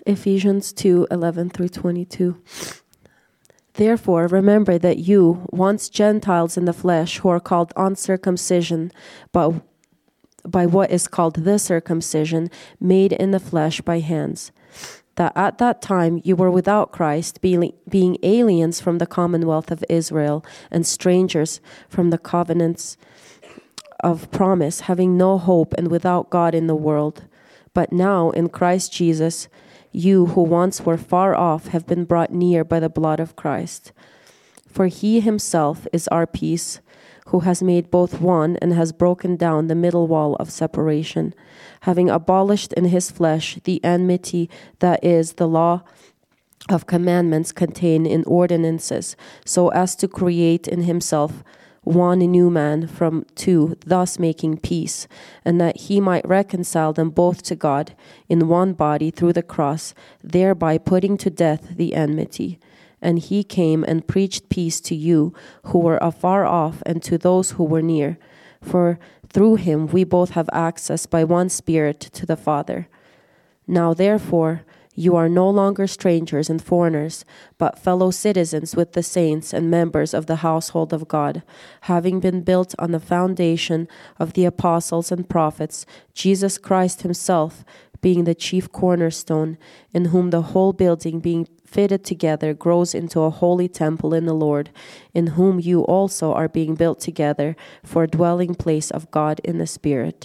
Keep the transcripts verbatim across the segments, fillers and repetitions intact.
Ephesians two eleven through twenty-two. Therefore, remember that you, once Gentiles in the flesh, who are called uncircumcision, but by what is called the circumcision, made in the flesh by hands, that at that time you were without Christ, being, being aliens from the commonwealth of Israel and strangers from the covenants of promise, having no hope and without God in the world. But now in Christ Jesus, you who once were far off have been brought near by the blood of Christ. For he himself is our peace, who has made both one and has broken down the middle wall of separation, having abolished in his flesh the enmity, that is, the law of commandments contained in ordinances, so as to create in himself one new man from two, thus making peace, and that he might reconcile them both to God in one body through the cross, thereby putting to death the enmity. And he came and preached peace to you who were afar off and to those who were near. For through him we both have access by one Spirit to the Father. Now therefore, you are no longer strangers and foreigners, but fellow citizens with the saints and members of the household of God, having been built on the foundation of the apostles and prophets, Jesus Christ himself being the chief cornerstone, in whom the whole building being fitted together grows into a holy temple in the Lord, in whom you also are being built together for a dwelling place of God in the Spirit.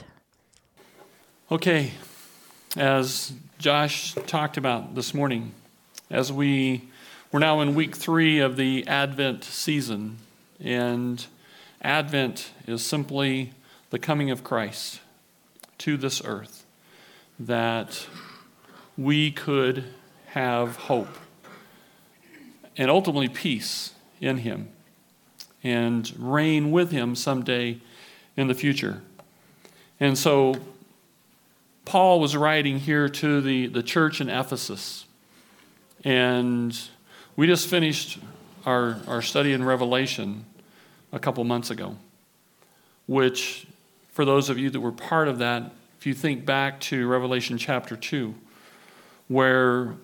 Okay, as Josh talked about this morning, as we, we're now in week three of the Advent season, and Advent is simply the coming of Christ to this earth, that we could have hope and ultimately peace in him and reign with him someday in the future. And so Paul was writing here to the, the church in Ephesus. And we just finished our, our study in Revelation a couple months ago, which, for those of you that were part of that, if you think back to Revelation chapter two, where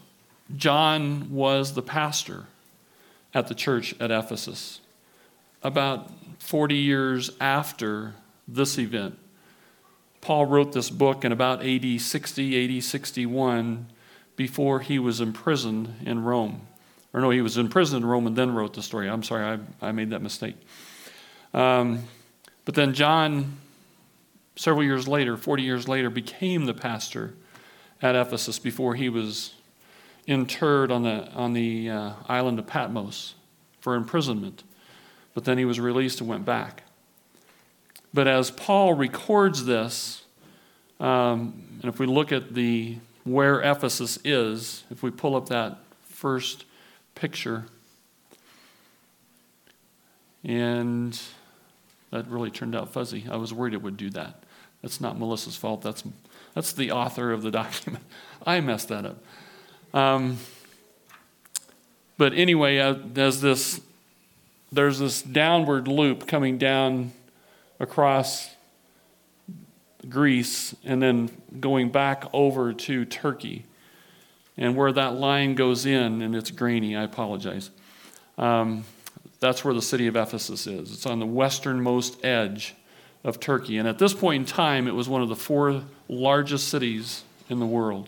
John was the pastor at the church at Ephesus, about forty years after this event, Paul wrote this book in about A D sixty, A D sixty-one, before he was imprisoned in Rome. Or no, he was imprisoned in Rome and then wrote the story. I'm sorry, I, I made that mistake. Um, but then John, several years later, forty years later, became the pastor at Ephesus before he was interred on the, on the uh, island of Patmos for imprisonment. But then he was released and went back. But as Paul records this, um, and if we look at the where Ephesus is, if we pull up that first picture, and that really turned out fuzzy. I was worried it would do that. That's not Melissa's fault. That's that's the author of the document. I messed that up. Um, but anyway, uh, there's this there's this downward loop coming down across Greece and then going back over to Turkey. And where that line goes in, and it's grainy, I apologize. Um, that's where the city of Ephesus is. It's on the westernmost edge of Turkey. And at this point in time, it was one of the four largest cities in the world.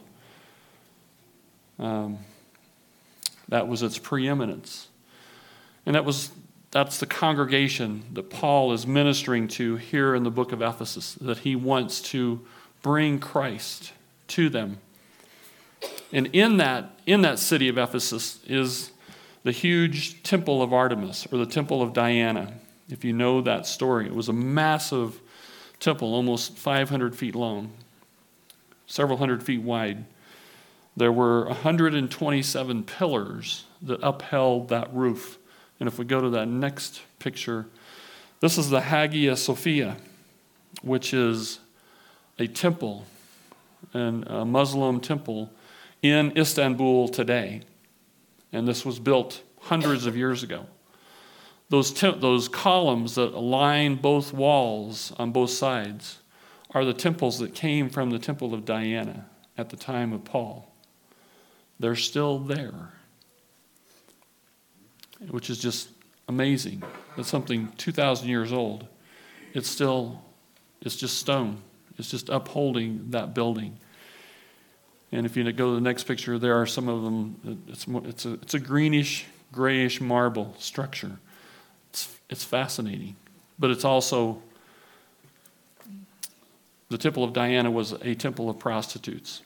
Um, that was its preeminence. And that was that's the congregation that Paul is ministering to here in the book of Ephesus, that he wants to bring Christ to them. And in that, in that city of Ephesus is the huge temple of Artemis, or the temple of Diana. If you know that story, it was a massive temple, almost five hundred feet long, several hundred feet wide. There were one hundred twenty-seven pillars that upheld that roof. And if we go to that next picture, this is the Hagia Sophia, which is a temple, and a Muslim temple in Istanbul today. And this was built hundreds of years ago. Those, te- those columns that line both walls on both sides are the temples that came from the temple of Diana at the time of Paul. They're still there, which is just amazing. It's something two thousand years old. It's still, it's just stone. It's just upholding that building. And if you go to the next picture, there are some of them. It's it's a it's a greenish, grayish marble structure. It's it's fascinating, but it's also the Temple of Diana was a temple of prostitutes.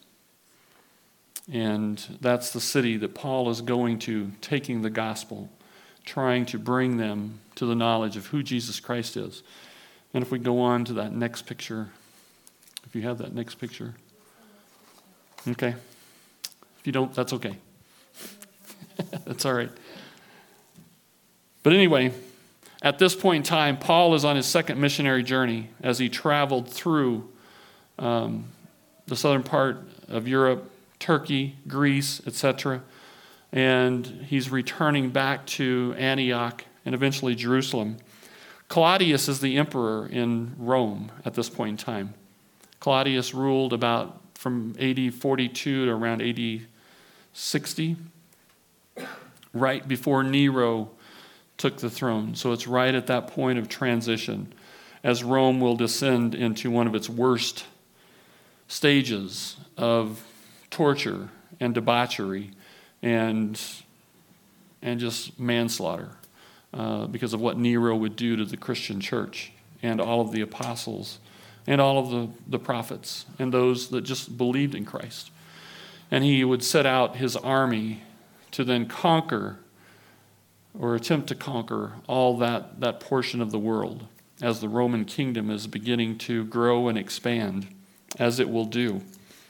And that's the city that Paul is going to, taking the gospel, trying to bring them to the knowledge of who Jesus Christ is. And if we go on to that next picture, if you have that next picture. Okay. If you don't, that's okay. That's all right. But anyway, at this point in time, Paul is on his second missionary journey as he traveled through um, the southern part of Europe, Turkey, Greece, et cetera. And he's returning back to Antioch and eventually Jerusalem. Claudius is the emperor in Rome at this point in time. Claudius ruled about from A D forty-two to around A D sixty, right before Nero took the throne. So it's right at that point of transition as Rome will descend into one of its worst stages of torture and debauchery and and just manslaughter uh, because of what Nero would do to the Christian church and all of the apostles and all of the, the prophets and those that just believed in Christ. And he would set out his army to then conquer or attempt to conquer all that, that portion of the world as the Roman kingdom is beginning to grow and expand, as it will do.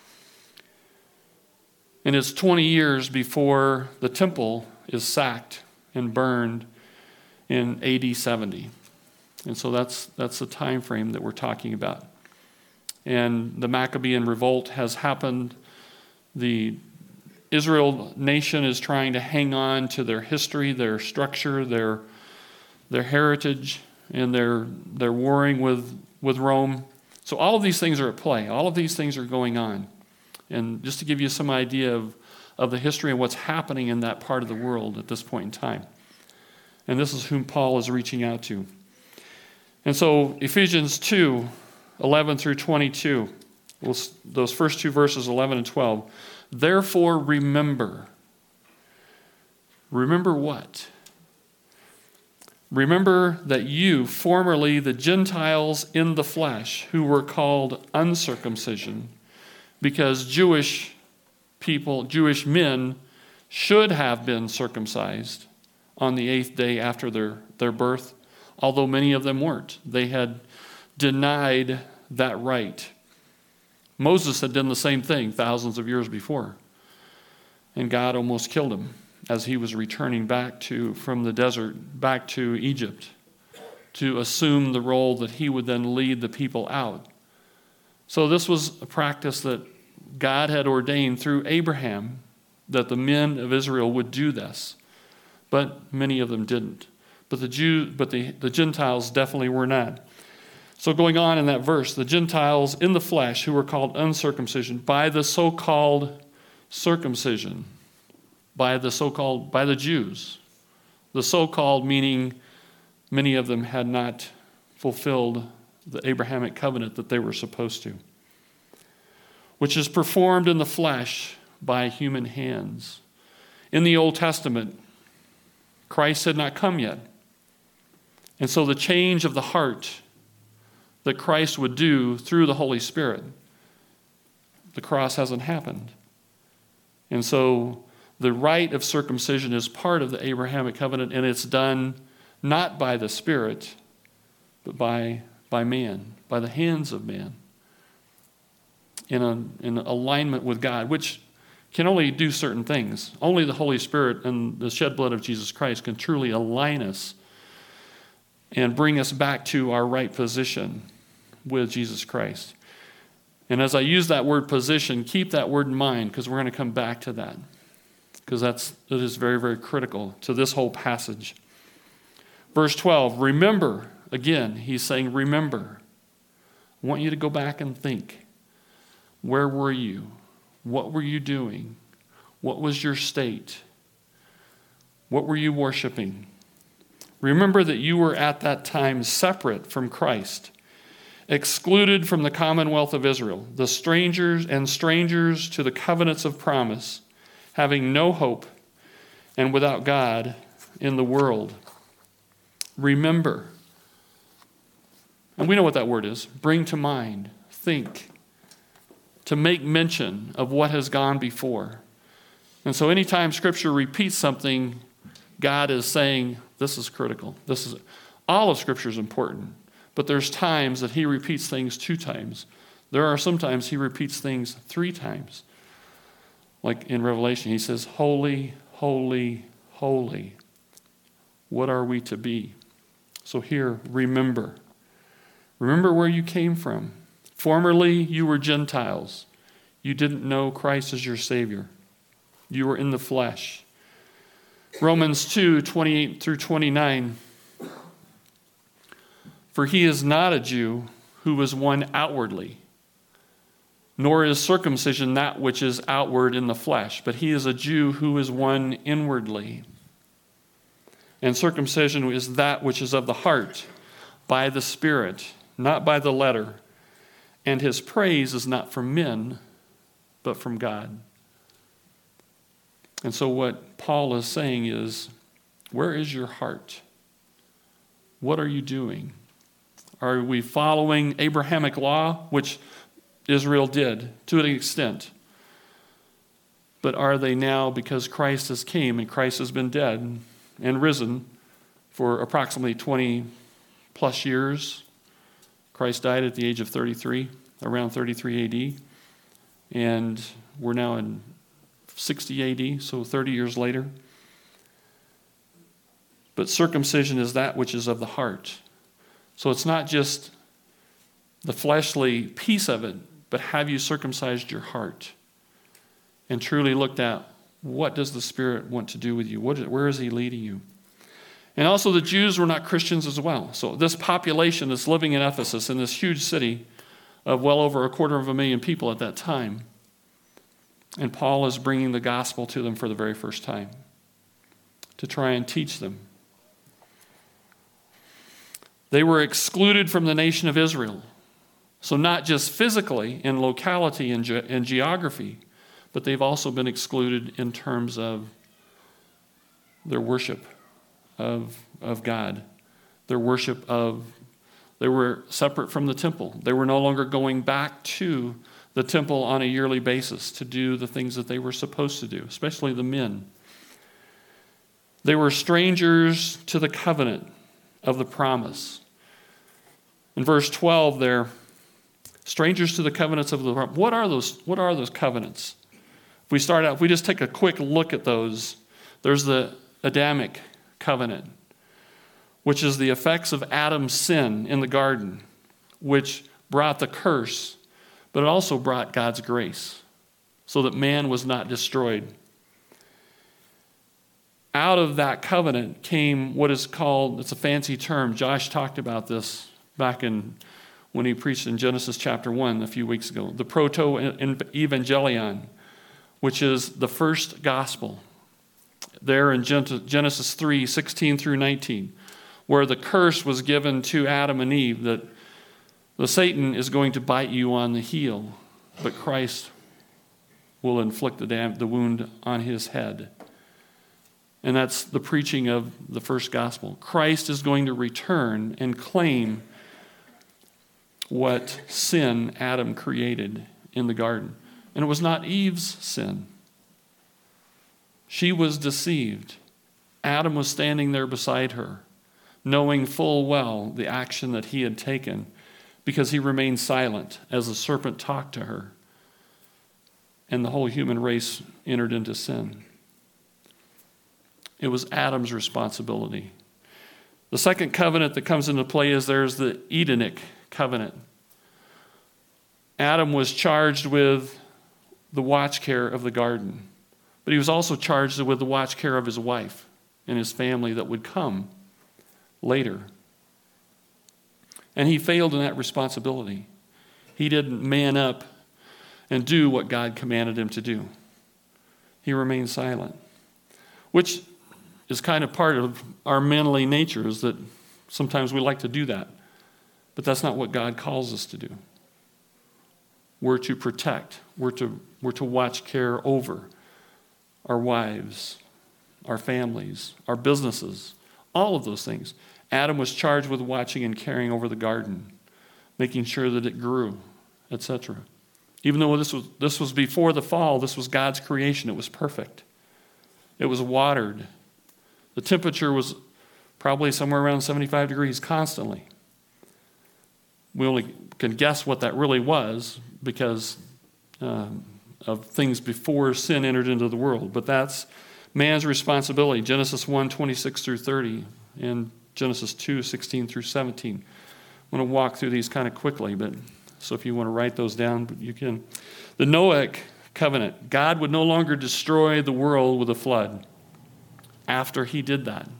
And it's twenty years before the temple is sacked and burned in A D seventy. And so that's that's the time frame that we're talking about. And the Maccabean revolt has happened. The Israel nation is trying to hang on to their history, their structure, their their heritage, and they're they're warring with, with Rome. So all of these things are at play. All of these things are going on. And just to give you some idea of, of the history and what's happening in that part of the world at this point in time. And this is whom Paul is reaching out to. And so Ephesians two, eleven through twenty-two, those first two verses, eleven and twelve. Therefore remember. Remember what? Remember that you, formerly the Gentiles in the flesh, who were called uncircumcision, because Jewish people, Jewish men, should have been circumcised on the eighth day after their, their birth, although many of them weren't. They had denied that right. Moses had done the same thing thousands of years before, and God almost killed him as he was returning back to from the desert back to Egypt to assume the role that he would then lead the people out. So this was a practice that God had ordained through Abraham, that the men of Israel would do this, but many of them didn't. But the Jew, but the, the Gentiles definitely were not. So going on in that verse, the Gentiles in the flesh who were called uncircumcision by the so-called circumcision, by the so-called, by the Jews. The so-called meaning many of them had not fulfilled the Abrahamic covenant that they were supposed to, which is performed in the flesh by human hands. In the Old Testament, Christ had not come yet. And so the change of the heart that Christ would do through the Holy Spirit, the cross hasn't happened. And so the rite of circumcision is part of the Abrahamic covenant, and it's done not by the Spirit, but by, by man, by the hands of man, in, a, in alignment with God, which can only do certain things. Only the Holy Spirit and the shed blood of Jesus Christ can truly align us and bring us back to our right position with Jesus Christ. And as I use that word position, keep that word in mind, because we're going to come back to that, because that's it is very, very critical to this whole passage. Verse twelve, remember. Again, he's saying remember. I want you to go back and think. Where were you? What were you doing? What was your state? What were you worshiping? Remember that you were at that time separate from Christ, excluded from the commonwealth of Israel, the strangers and strangers to the covenants of promise, having no hope and without God in the world. Remember. And we know what that word is. Bring to mind, think, to make mention of what has gone before. And so anytime Scripture repeats something, God is saying, this is critical. This is all of Scripture is important. But there's times that he repeats things two times. There are sometimes he repeats things three times. Like in Revelation, he says, holy, holy, holy. What are we to be? So here, remember. Remember where you came from. Formerly, you were Gentiles. You didn't know Christ as your Savior. You were in the flesh. Romans two, twenty-eight through twenty-nine. For he is not a Jew who is one outwardly, nor is circumcision that which is outward in the flesh, but he is a Jew who is one inwardly. And circumcision is that which is of the heart, by the Spirit, not by the letter. And his praise is not from men, but from God. And so what Paul is saying is, where is your heart? What are you doing? Are we following Abrahamic law, which Israel did to an extent? But are they now, because Christ has came and Christ has been dead and risen for approximately twenty plus years? Christ died at the age of thirty-three, around thirty-three A D. And we're now in sixty A D, so thirty years later. But circumcision is that which is of the heart. So it's not just the fleshly piece of it, but have you circumcised your heart and truly looked at what does the Spirit want to do with you? What, where is he leading you? And also the Jews were not Christians as well. So this population that's living in Ephesus, in this huge city of well over a quarter of a million people at that time, and Paul is bringing the gospel to them for the very first time to try and teach them. They were excluded from the nation of Israel. So not just physically in locality and, ge- and geography, but they've also been excluded in terms of their worship of, of God. Their worship of, they were separate from the temple. They were no longer going back to the temple on a yearly basis to do the things that they were supposed to do, especially the men. They were strangers to the covenant of the promise. In verse twelve there, strangers to the covenants of the promise. What are those, what are those covenants? If we start out, if we just take a quick look at those, there's the Adamic covenant, which is the effects of Adam's sin in the garden, which brought the curse, but it also brought God's grace so that man was not destroyed. Out of that covenant came what is called, it's a fancy term, Josh talked about this back in when he preached in Genesis chapter one a few weeks ago, the proto-evangelion, which is the first gospel. There in Genesis three, sixteen through nineteen, where the curse was given to Adam and Eve, that the Satan is going to bite you on the heel, but Christ will inflict the, dam- the wound on his head. And that's the preaching of the first gospel. Christ is going to return and claim what sin Adam created in the garden. And it was not Eve's sin. She was deceived. Adam was standing there beside her, knowing full well the action that he had taken, because he remained silent as the serpent talked to her. And the whole human race entered into sin. It was Adam's responsibility. The second covenant that comes into play is there's the Edenic covenant. Adam was charged with the watch care of the garden, but he was also charged with the watch care of his wife and his family that would come later. And he failed in that responsibility. He didn't man up and do what God commanded him to do. he remained silent, which is kind of part of our manly nature, is that sometimes we like to do that. But that's not what God calls us to do. We're to protect. We're to, we're to watch care over our wives, our families, our businesses, all of those things. Adam was charged with watching and caring over the garden, making sure that it grew, et cetera. Even though this was, this was before the fall, this was God's creation. It was perfect. It was watered. The temperature was probably somewhere around seventy-five degrees constantly. We only can guess what that really was because um, of things before sin entered into the world. But that's man's responsibility. Genesis one, twenty-six through thirty, and Genesis two, sixteen through seventeen. I'm going to walk through these kind of quickly, but so if you want to write those down, you can. The Noahic covenant. God would no longer destroy the world with a flood after he did that.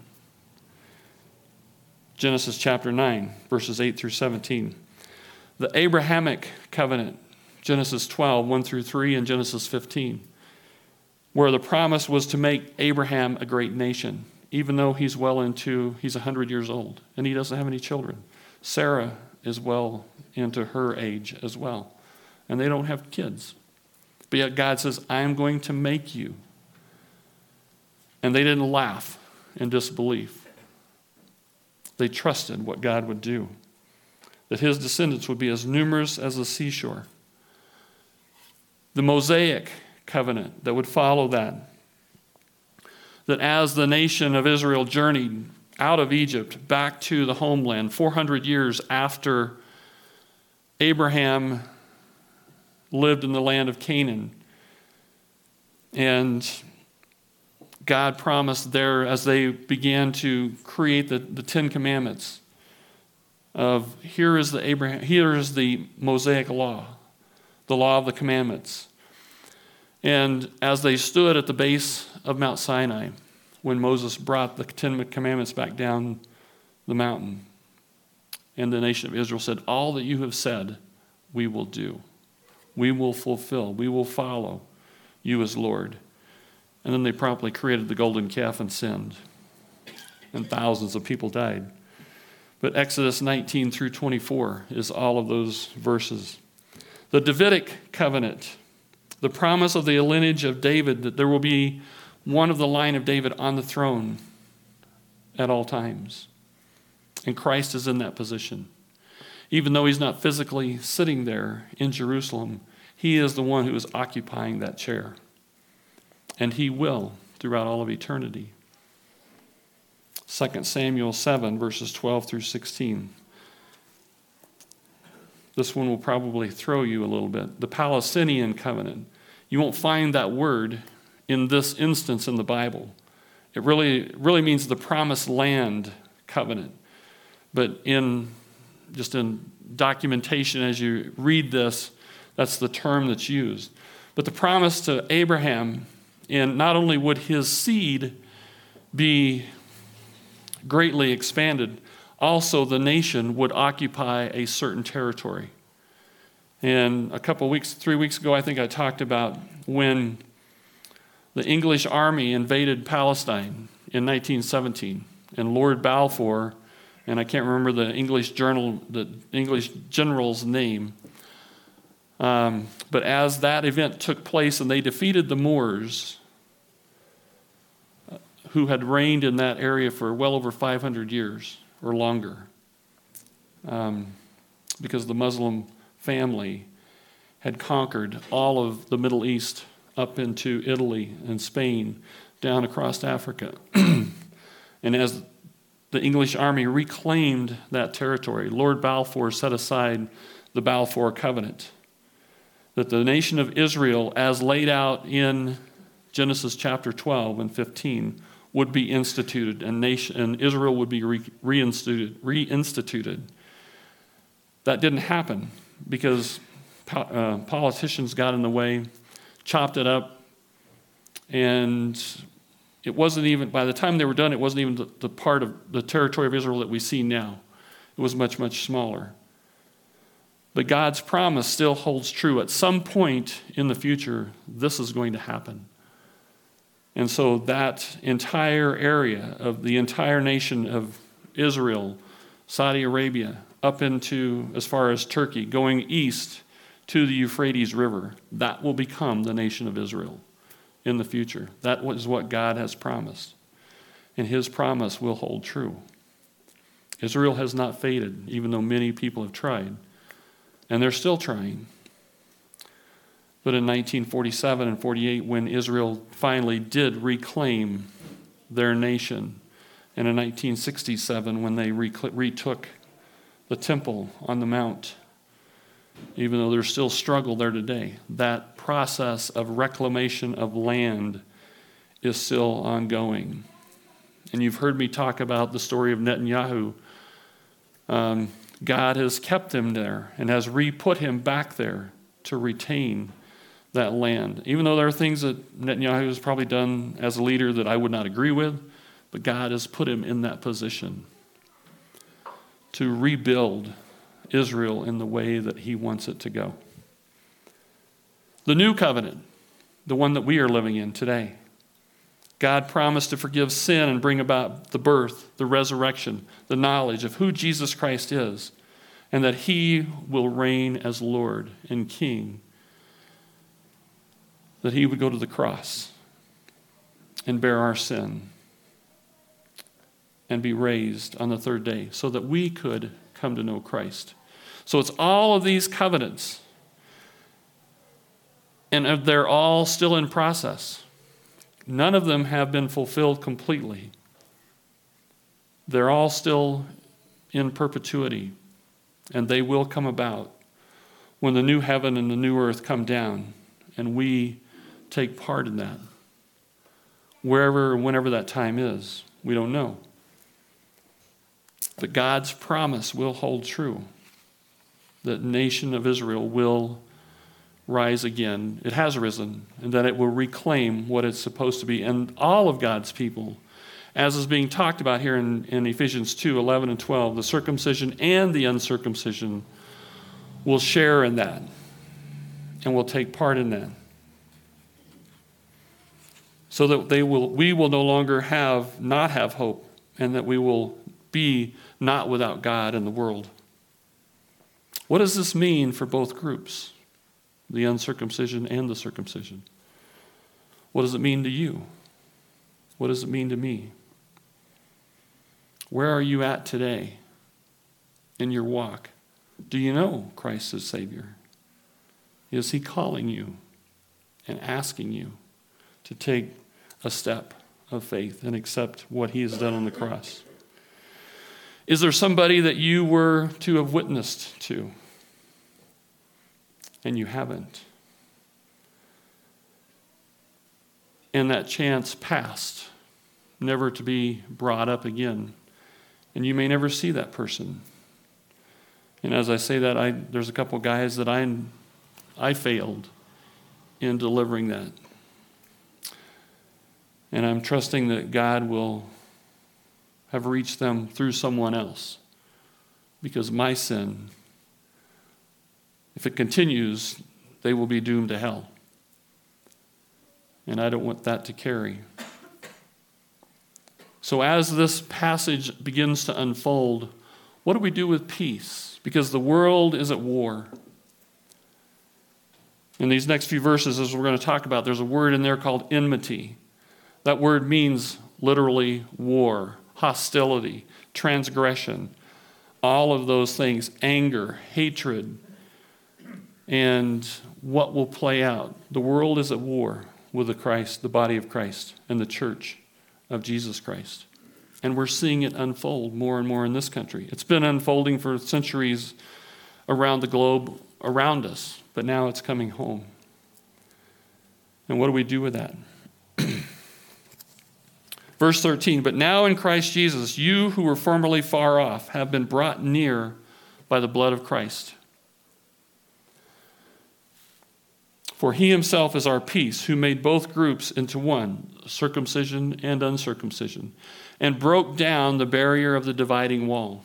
Genesis chapter nine, verses eight through seventeen. The Abrahamic covenant. Genesis twelve, one through three, and Genesis fifteen, where the promise was to make Abraham a great nation, even though he's well into, he's one hundred years old, and he doesn't have any children. Sarah is well into her age as well, and they don't have kids. But yet God says, I am going to make you. And they didn't laugh in disbelief. They trusted what God would do, that his descendants would be as numerous as the seashore. The Mosaic covenant that would follow that, that as the nation of Israel journeyed out of Egypt back to the homeland four hundred years after Abraham lived in the land of Canaan, and God promised there as they began to create the, the Ten Commandments of here is the Abraham, here is the Mosaic law, the law of the commandments. And as they stood at the base of Mount Sinai, when Moses brought the Ten Commandments back down the mountain, and the nation of Israel said, all that you have said, we will do. We will fulfill. We will follow you as Lord. And then they promptly created the golden calf and sinned. And thousands of people died. But Exodus nineteen through twenty-four is all of those verses. The Davidic covenant, the promise of the lineage of David, that there will be one of the line of David on the throne at all times. And Christ is in that position. Even though he's not physically sitting there in Jerusalem, he is the one who is occupying that chair. And he will throughout all of eternity. Second Samuel seven, verses twelve through sixteen. This one will probably throw you a little bit. The Palestinian covenant. You won't find that word in this instance in the Bible. It really, really means the promised land covenant. But in just in documentation as you read this, that's the term that's used. But the promise to Abraham, and not only would his seed be greatly expanded, also the nation would occupy a certain territory. And a couple weeks, three weeks ago, I think I talked about when the English army invaded Palestine in nineteen seventeen, and Lord Balfour, and I can't remember the English journal, the English general's name, um, but as that event took place and they defeated the Moors, who had reigned in that area for well over five hundred years or longer, um, because the Muslim family had conquered all of the Middle East up into Italy and Spain, down across Africa. And as the English army reclaimed that territory, Lord Balfour set aside the Balfour Covenant, that the nation of Israel, as laid out in Genesis chapter twelve and fifteen, would be instituted, and nation and Israel would be re- reinstituted. reinstituted. That didn't happen because po- uh, politicians got in the way, chopped it up, and it wasn't even, by the time they were done, it wasn't even the, the part of the territory of Israel that we see now. It was much, much smaller. But God's promise still holds true. At some point in the future, this is going to happen. And so that entire area of the entire nation of Israel, Saudi Arabia, up into as far as Turkey, going east to the Euphrates River, that will become the nation of Israel in the future. That is what God has promised. And his promise will hold true. Israel has not faded, even though many people have tried. And they're still trying. But in nineteen forty-seven and forty-eight, when Israel finally did reclaim their nation, and in nineteen sixty-seven, when they retook the temple on the mount, even though there's still struggle there today, that process of reclamation of land is still ongoing. And you've heard me talk about the story of Netanyahu. Um, God has kept him there and has re-put him back there to retain that land. Even though there are things that Netanyahu has probably done as a leader that I would not agree with, but God has put him in that position to rebuild Israel in the way that he wants it to go. The new covenant, the one that we are living in today, God promised to forgive sin and bring about the birth, the resurrection, the knowledge of who Jesus Christ is, and that he will reign as Lord and King, that he would go to the cross and bear our sin and be raised on the third day so that we could come to know Christ. So it's all of these covenants, and they're all still in process. None of them have been fulfilled completely. They're all still in perpetuity, and they will come about when the new heaven and the new earth come down, and we take part in that. Wherever and whenever that time is, we don't know. But God's promise will hold true. The nation of Israel will rise again. It has risen, and that it will reclaim what it's supposed to be. And all of God's people, as is being talked about here in, in Ephesians two, eleven and twelve, the circumcision and the uncircumcision will share in that and will take part in that. So that they will, we will no longer have, not have hope, and that we will be not without God in the world. What does this mean for both groups, the uncircumcision and the circumcision? What does it mean to you? What does it mean to me? Where are you at today in your walk? Do you know Christ as Savior? Is he calling you and asking you to take a step of faith and accept what he has done on the cross? Is there somebody that you were to have witnessed to and you haven't? And that chance passed, never to be brought up again. And you may never see that person. And as I say that, I, there's a couple guys that I, I failed in delivering that. And I'm trusting that God will have reached them through someone else. Because my sin, if it continues, they will be doomed to hell. And I don't want that to carry. So as this passage begins to unfold, what do we do with peace? Because the world is at war. In these next few verses, as we're going to talk about, there's a word in there called enmity. That word means literally war, hostility, transgression, all of those things, anger, hatred, and what will play out. The world is at war with the Christ, the body of Christ, and the church of Jesus Christ. And we're seeing it unfold more and more in this country. It's been unfolding for centuries around the globe around us, but now it's coming home. And what do we do with that? Verse thirteen, but now in Christ Jesus, you who were formerly far off have been brought near by the blood of Christ. For he himself is our peace, who made both groups into one, circumcision and uncircumcision, and broke down the barrier of the dividing wall,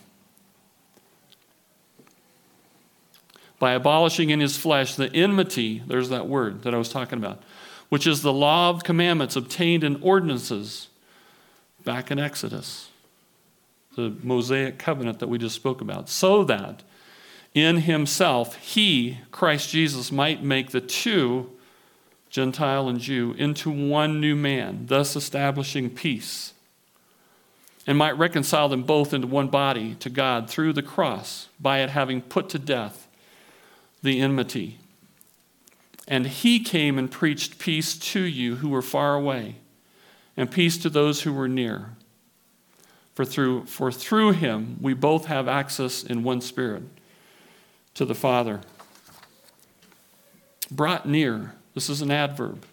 by abolishing in his flesh the enmity, there's that word that I was talking about, which is the law of commandments obtained in ordinances back in Exodus, the Mosaic covenant that we just spoke about, so that in himself he, Christ Jesus, might make the two, Gentile and Jew, into one new man, thus establishing peace, and might reconcile them both into one body to God through the cross, by it having put to death the enmity. And he came and preached peace to you who were far away, and peace to those who were near. For through, for through him we both have access in one Spirit to the Father. Brought near, this is an adverb.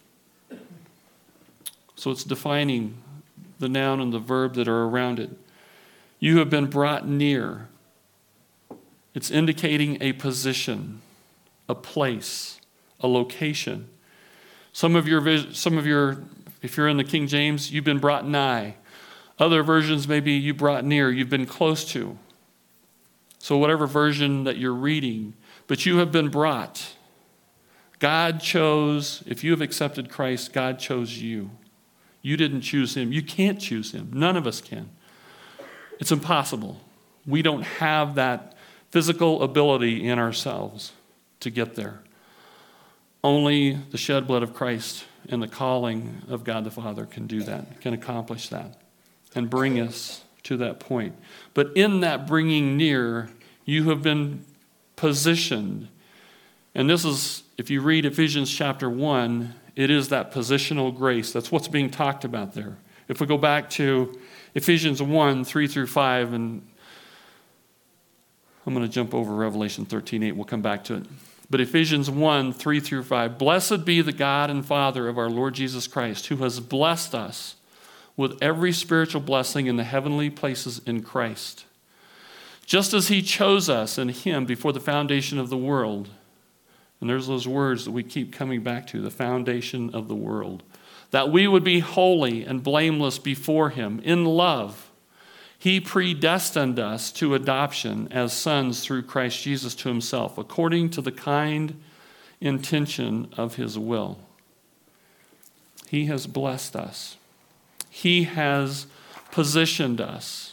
So it's defining the noun and the verb that are around it. You have been brought near. It's indicating a position, a place, a location. Some of your, some of your, if you're in the King James, you've been brought nigh. Other versions maybe you brought near, you've been close to. So whatever version that you're reading, but you have been brought. God chose, if you have accepted Christ, God chose you. You didn't choose him. You can't choose him. None of us can. It's impossible. We don't have that physical ability in ourselves to get there. Only the shed blood of Christ and the calling of God the Father can do that, can accomplish that, and bring us to that point. But in that bringing near, you have been positioned. And this is, if you read Ephesians chapter one, it is that positional grace. That's what's being talked about there. If we go back to Ephesians one, three through five, and I'm going to jump over Revelation thirteen, eight. We'll come back to it. But Ephesians one, three through five. Blessed be the God and Father of our Lord Jesus Christ, who has blessed us with every spiritual blessing in the heavenly places in Christ, just as he chose us in him before the foundation of the world. And there's those words that we keep coming back to, the foundation of the world. That we would be holy and blameless before him in love. He predestined us to adoption as sons through Christ Jesus to himself, according to the kind intention of his will. He has blessed us. He has positioned us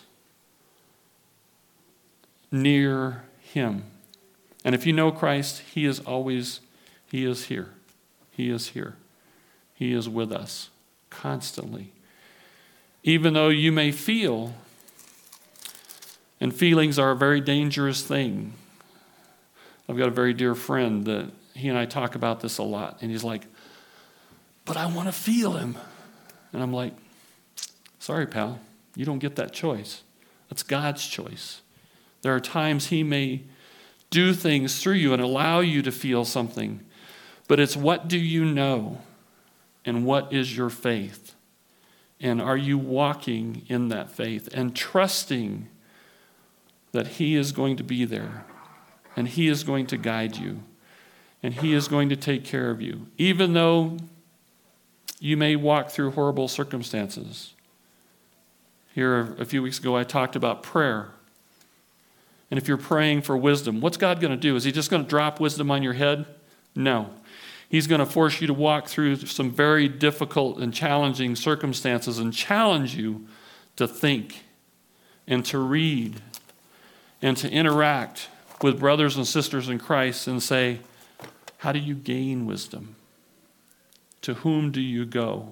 near him. And if you know Christ, he is always, he is here. He is here. He is with us constantly. Even though you may feel, and feelings are a very dangerous thing. I've got a very dear friend that he and I talk about this a lot. And he's like, but I want to feel him. And I'm like, sorry, pal, you don't get that choice. That's God's choice. There are times he may do things through you and allow you to feel something. But it's what do you know? And what is your faith? And are you walking in that faith and trusting that he is going to be there, and he is going to guide you, and he is going to take care of you, even though you may walk through horrible circumstances. Here a few weeks ago I talked about prayer. And if you're praying for wisdom, what's God going to do? Is he just going to drop wisdom on your head? No. He's going to force you to walk through some very difficult and challenging circumstances and challenge you to think and to read and to interact with brothers and sisters in Christ and say, how do you gain wisdom? To whom do you go?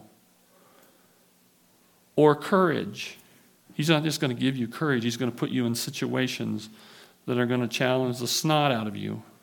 Or courage. He's not just going to give you courage. He's going to put you in situations that are going to challenge the snot out of you